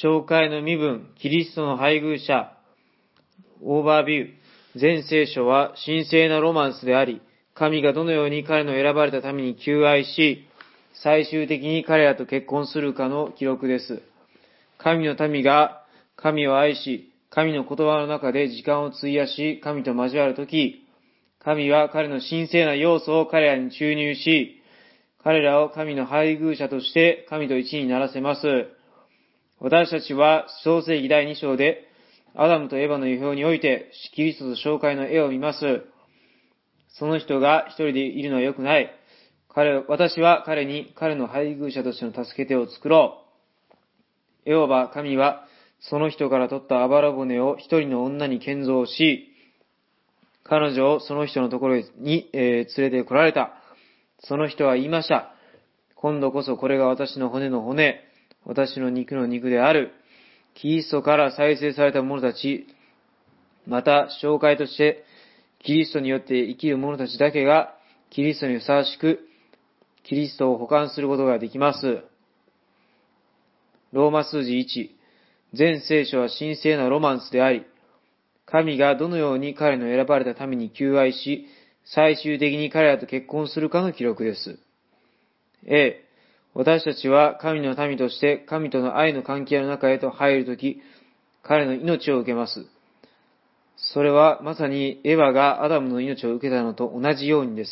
紹介の身分、キリストの配偶者、オーバービュー。全聖書は神聖なロマンスであり、神がどのように彼の選ばれたために求愛し、最終的に彼らと結婚するかの記録です。神の民が神を愛し、神の言葉の中で時間を費やし、神と交わるとき、神は彼の神聖な要素を彼らに注入し、彼らを神の配偶者として神と一にならせます。私たちは創世記第2章で、アダムとエヴァの予表において、キリストと紹介の絵を見ます。その人が一人でいるのは良くない。私は彼に彼の配偶者としての助け手を作ろう。エホバ神はその人から取ったあばら骨を一人の女に建造し、彼女をその人のところに、連れて来られた。その人は言いました。今度こそこれが私の骨の骨、私の肉の肉である。キリストから再生された者たち、また紹介としてキリストによって生きる者たちだけがキリストにふさわしくキリストを補完することができます。ローマ数字1、全聖書は神聖なロマンスであり、神がどのように彼の選ばれたために求愛し、最終的に彼らと結婚するかの記録です。A、私たちは神の民として神との愛の関係の中へと入るとき、彼の命を受けます。それはまさにエヴァがアダムの命を受けたのと同じようにです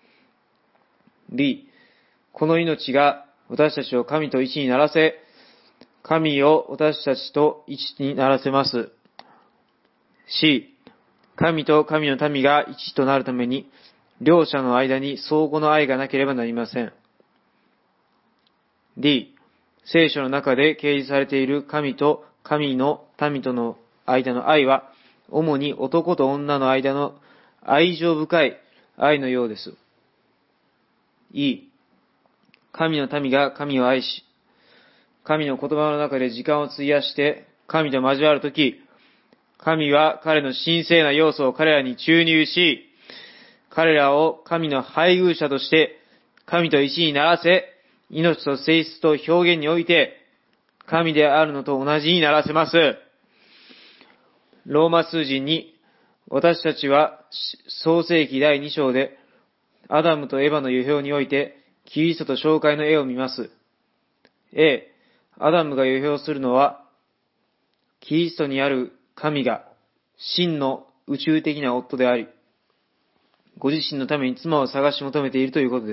。B、この命が私たちを神と一にならせ、神を私たちと一にならせます。C、神と神の民が一となるために、両者の間に相互の愛がなければなりません。D、聖書の中で掲示されている神と神の民との間の愛は、主に男と女の間の愛情深い愛のようです。E、神の民が神を愛し、神の言葉の中で時間を費やして神と交わるとき、神は彼の神聖な要素を彼らに注入し、彼らを神の配偶者として神と一にならせ、命と性質と表現において神であるのと同じにならせます。ローマ数字に、私たちは創世記第2章でアダムとエヴァの予表においてキリストと紹介の絵を見ます。A、アダムが予表するのはキリストにある神が真の宇宙的な夫であり、ご自身のために妻を探し求めているということです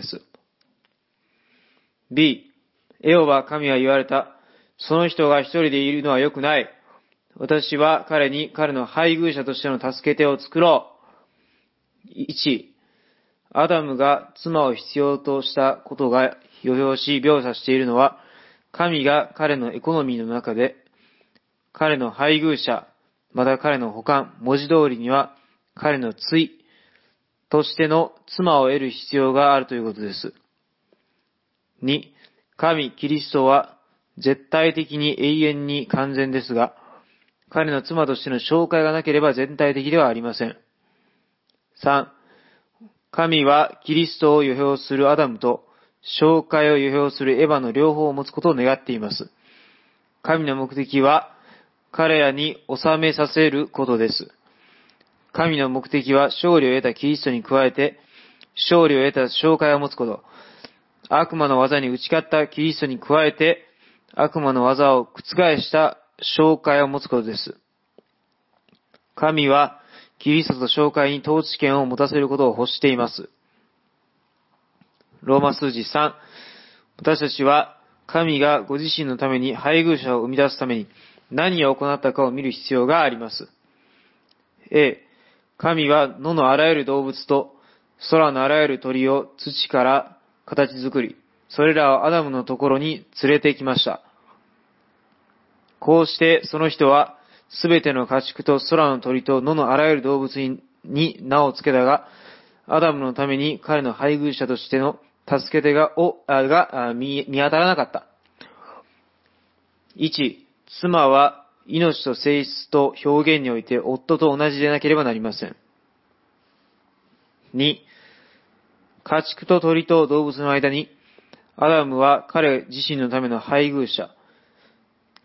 。B、エホバ神は言われた。その人が一人でいるのは良くない。私は彼に彼の配偶者としての助け手を作ろう。1、アダムが妻を必要としたことが予表し描写しているのは、神が彼のエコノミーの中で、彼の配偶者、また彼の補完、文字通りには彼の対としての妻を得る必要があるということです。2、神、キリストは絶対的に永遠に完全ですが、彼の妻としての紹介がなければ全体的ではありません。3、神はキリストを予表するアダムと紹介を予表するエヴァの両方を持つことを願っています。神の目的は彼らに収めさせることです。神の目的は勝利を得たキリストに加えて勝利を得た紹介を持つこと。悪魔の技に打ち勝ったキリストに加えて、悪魔の技を覆した紹介を持つことです。神はキリストと紹介に統治権を持たせることを欲しています。ローマ数字3、私たちは神がご自身のために配偶者を生み出すために何を行ったかを見る必要があります。A、神は野のあらゆる動物と空のあらゆる鳥を土から形作り、それらをアダムのところに連れてきました。こうしてその人はすべての家畜と空の鳥と野のあらゆる動物に名を付けたが、アダムのために彼の配偶者としての助け手が見当たらなかった。1、妻は命と性質と表現において夫と同じでなければなりません。2、家畜と鳥と動物の間に、アダムは彼自身のための配偶者、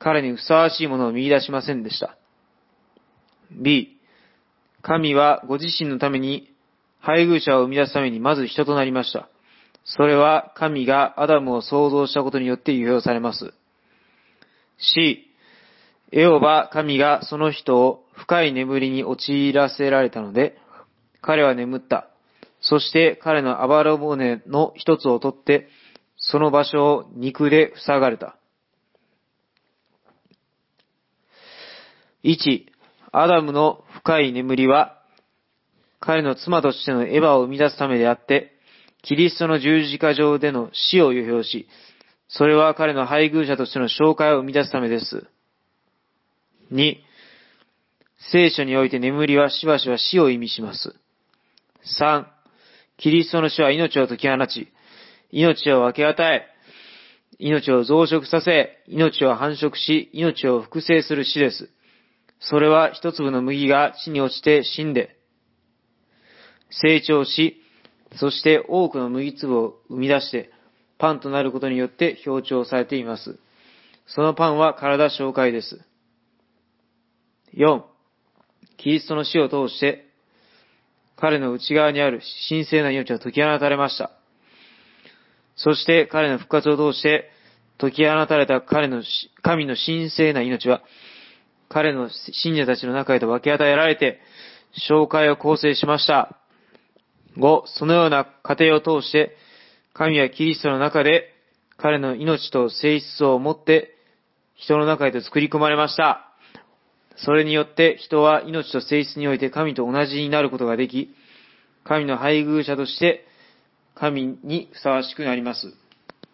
彼にふさわしいものを見出しませんでした。B、神はご自身のために配偶者を生み出すためにまず人となりました。それは神がアダムを創造したことによって預表されます。C、エホバ神がその人を深い眠りに陥らせられたので、彼は眠った。そして彼のあばら骨の一つを取って、その場所を肉で塞がれた。1、アダムの深い眠りは、彼の妻としてのエヴァを生み出すためであって、キリストの十字架上での死を預表し、それは彼の配偶者としての紹介を生み出すためです。2、聖書において眠りはしばしば死を意味します。3、キリストの死は命を解き放ち、命を分け与え、命を増殖させ、命を繁殖し、命を複製する死です。それは一粒の麦が地に落ちて死んで、成長し、そして多くの麦粒を生み出して、パンとなることによって表彰されています。そのパンは体紹介です。4、キリストの死を通して、彼の内側にある神聖な命は解き放たれました。そして彼の復活を通して、解き放たれた神の神聖な命は、彼の信者たちの中へと分け与えられて、紹介を構成しました。5、そのような過程を通して、神はキリストの中で、彼の命と性質を持って、人の中へと作り込まれました。それによって人は命と性質において神と同じになることができ、神の配偶者として神にふさわしくなります。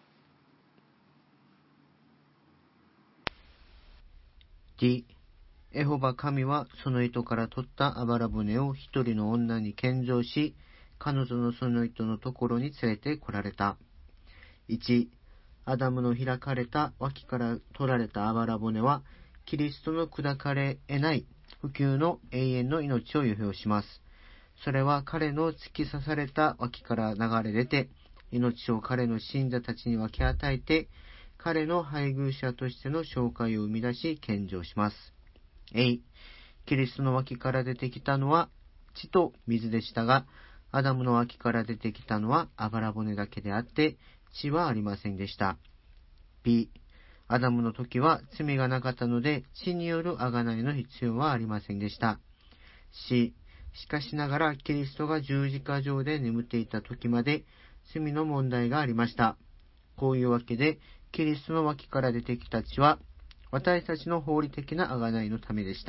D、エホバ神はその糸から取ったあばら骨を一人の女に献上し、彼女のその糸のところに連れて来られた。1、アダムの開かれた脇から取られたあばら骨は、キリストの砕かれ得ない不朽の永遠の命を預表します。それは彼の突き刺された脇から流れ出て、命を彼の信者たちに分け与えて、彼の配偶者としての紹介を生み出し献上します。A、キリストの脇から出てきたのは血と水でしたが、アダムの脇から出てきたのはあばら骨だけであって、血はありませんでした。B、アダムの時は罪がなかったので、血による贖いの必要はありませんでした。C、しかしながらキリストが十字架上で眠っていた時まで罪の問題がありました。こういうわけで、キリストの脇から出てきた血は、私たちの法理的な贖いのためでした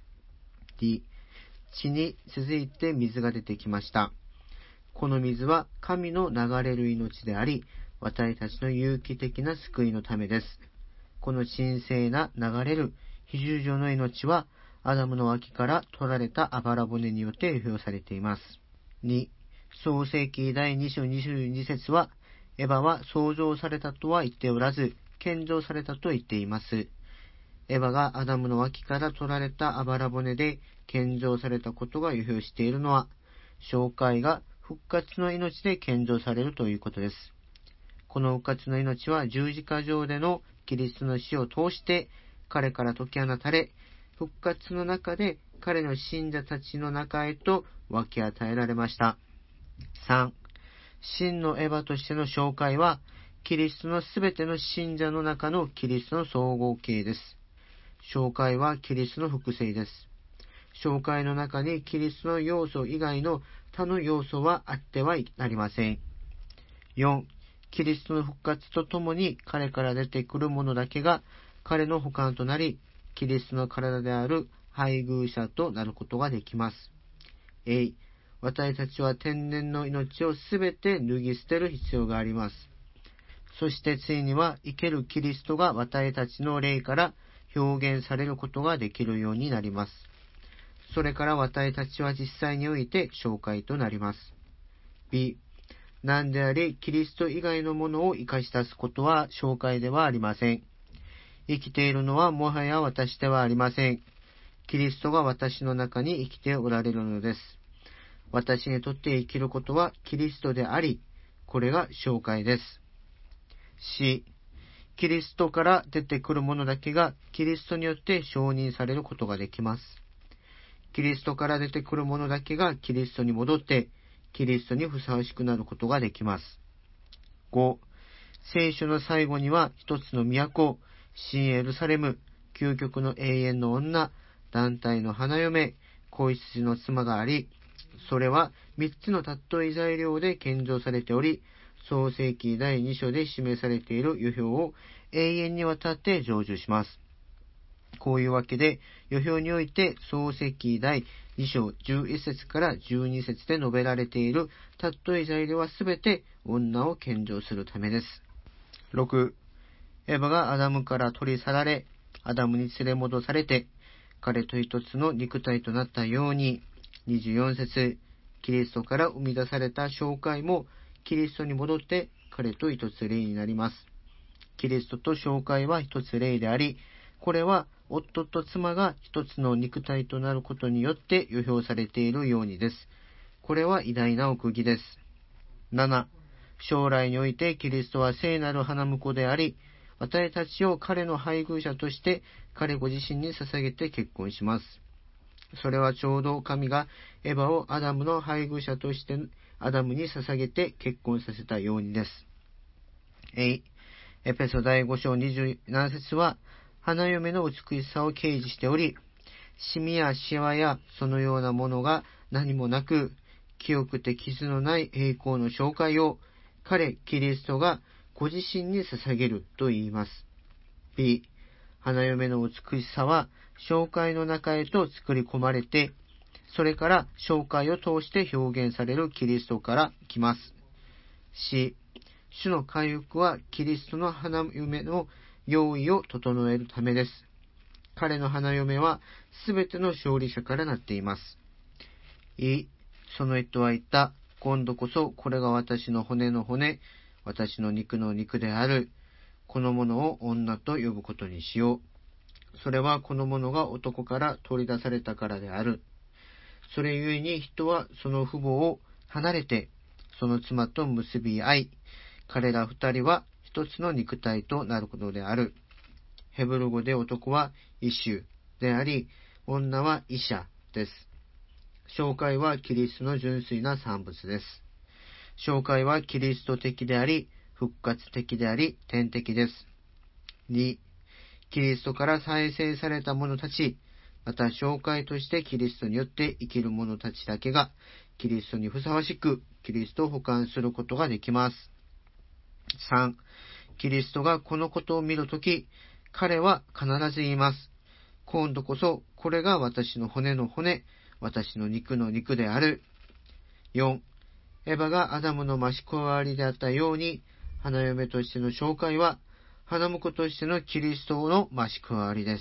。D、血に続いて水が出てきました。この水は神の流れる命であり、私たちの有機的な救いのためです。この神聖な流れる非従上の命は、アダムの脇から取られたあばら骨によって預表されています。2、創世記第2章22節は、エヴァは創造されたとは言っておらず、献上されたと言っています。エヴァがアダムの脇から取られたあばら骨で献上されたことが預表しているのは、紹介が復活の命で献上されるということです。この復活の命は十字架上でのキリストの死を通して彼から解き放たれ、復活の中で彼の信者たちの中へと分け与えられました。3、真のエヴァとしての紹介は、キリストのすべての信者の中のキリストの総合形です。紹介はキリストの複製です。紹介の中にキリストの要素以外の他の要素はあってはなりません。4、キリストの復活とともに彼から出てくるものだけが彼の補完となり、キリストの体である配偶者となることができます。A、私たちは天然の命をすべて脱ぎ捨てる必要があります。そしてついには生けるキリストが私たちの霊から表現されることができるようになります。それから私たちは実際において紹介となります。B、何であれキリスト以外のものを生かし出すことは紹介ではありません。生きているのはもはや私ではありません。キリストが私の中に生きておられるのです。私にとって生きることはキリストであり、これが紹介です。C、 キリストから出てくるものだけがキリストによって承認されることができます。キリストから出てくるものだけがキリストに戻って、キリストにふさわしくなることができます。5、聖書の最後には一つの都、新エルサレム、究極の永遠の女、団体の花嫁、子羊の妻があり、それは三つの尊い材料で献上されており、創世記第2章で示されている予表を永遠にわたって成就します。こういうわけで、予表において創世記第2章11節から12節で述べられている尊い材料はすべて女を献上するためです。6、エヴァがアダムから取り去られ、アダムに連れ戻されて、彼と一つの肉体となったように、24節、キリストから生み出された教会もキリストに戻って彼と一つ霊になります。キリストと教会は一つ霊であり、これは夫と妻が一つの肉体となることによって予表されているようにです。これは偉大な奥義です。7、将来においてキリストは聖なる花婿であり、私たちを彼の配偶者として彼ご自身に捧げて結婚します。それはちょうど神がエヴァをアダムの配偶者としてアダムに捧げて結婚させたようにです。エペソ第5章27節は、花嫁の美しさを掲示しており、シミやシワやそのようなものが何もなく、清くて傷のない栄光の紹介を彼キリストがご自身に捧げると言います。B、花嫁の美しさは紹介の中へと作り込まれて、それから紹介を通して表現されるキリストから来ます。C、主の回復はキリストの花嫁の用意を整えるためです。彼の花嫁はすべての勝利者からなっています。その人は言った。今度こそこれが私の骨の骨、私の肉の肉である。このものを女と呼ぶことにしよう。それはこのものが男から取り出されたからである。それゆえに人はその父母を離れて、その妻と結び合い、彼ら二人は一つの肉体となることである。ヘブル語で男はイシュであり、女はイシャです。紹介はキリストの純粋な産物です。紹介はキリスト的であり、復活的であり、天的です。2、キリストから再生された者たち、また紹介としてキリストによって生きる者たちだけが、キリストにふさわしく、キリストを補完することができます。3、キリストがこのことを見るとき、彼は必ず言います。今度こそ、これが私の骨の骨、私の肉の肉である。4、エヴァがアダムの増し加わりであったように、花嫁としての紹介は、花婿としてのキリストの増し加わりです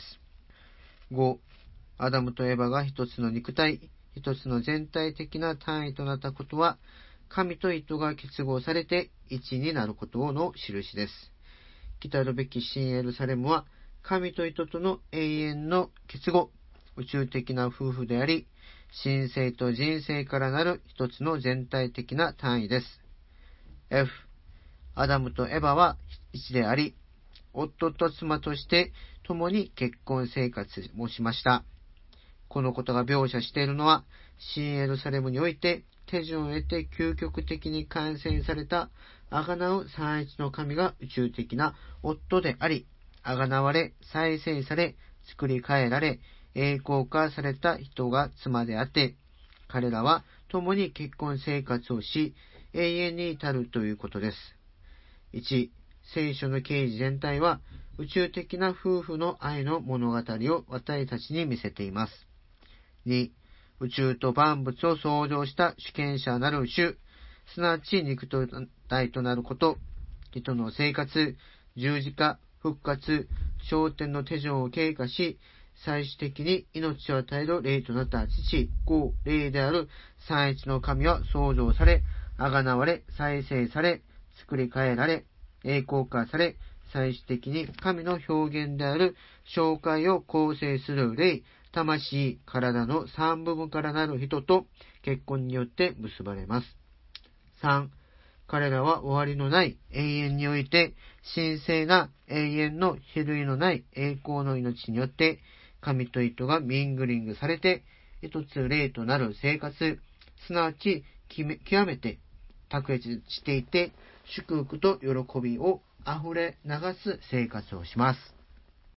。5、アダムとエヴァが一つの肉体、一つの全体的な単位となったことは、神と糸が結合されて一になることの印です。来たるべき新エルサレムは、神と糸との永遠の結合、宇宙的な夫婦であり、神性と人生からなる一つの全体的な単位です。F、アダムとエヴァは一であり、夫と妻として共に結婚生活もしました。このことが描写しているのは、新エルサレムにおいて手順を得て究極的に完成された贖う三一の神が宇宙的な夫であり、贖われ、再生され、作り変えられ、栄光化された人が妻であって、彼らは共に結婚生活をし、永遠に至るということです。1、聖書の啓示全体は宇宙的な夫婦の愛の物語を私たちに見せています。2、宇宙と万物を創造した主権者なる主、すなわち肉体となること、人の生活、十字架、復活、昇天の手順を経過し、最終的に命を与える霊となった父、子、霊である三一の神は創造され、贖われ、再生され、作り変えられ、栄光化され、最終的に神の表現である紹介を構成する霊、魂、体の三部分からなる人と結婚によって結ばれます。3、 彼らは終わりのない永遠において、神聖な永遠の比類のない栄光の命によって、神と糸がミングリングされて、一つ霊となる生活、すなわち極めて卓越していて、祝福と喜びを溢れ流す生活をします。